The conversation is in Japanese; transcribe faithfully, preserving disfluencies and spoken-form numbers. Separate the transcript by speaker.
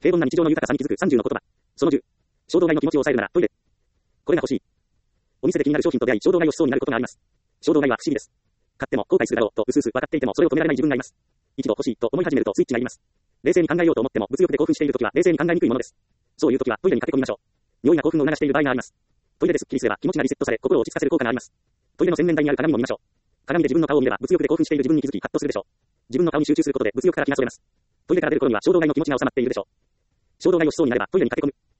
Speaker 1: 平凡な日常の豊かさに気づくさんじゅうの言葉。そのじゅう。衝動買いの気持ちを抑えるなら、トイレ。これが欲しい。お店で気になる商品と出会い、衝動買いをしそうになることがあります。衝動買いは不思議です。買っても後悔するだろうとうすうす分かっていてもそれを止められない自分がいます。一度欲しいと思い始めるとスイッチが入ります。冷静に考えようと思っても物欲で興奮しているときは冷静に考えにくいものです。そういうときはトイレに駆け込みましょう。匂いが興奮を促している場合があります。トイレですっきりすれば気持ちがリセットされ心を落ち着かせる効果があります。トイレの洗面台にある鏡を見ましょう。鏡で自分の顔を見れば物欲で興奮している自分に気づきハッとするでしょう。自分の顔に集中することで物欲から気がそれます。トイレから出る頃には衝動買いの気持ちが収まっているでしょう。衝動買いをしそうになればトイレに駆け込む。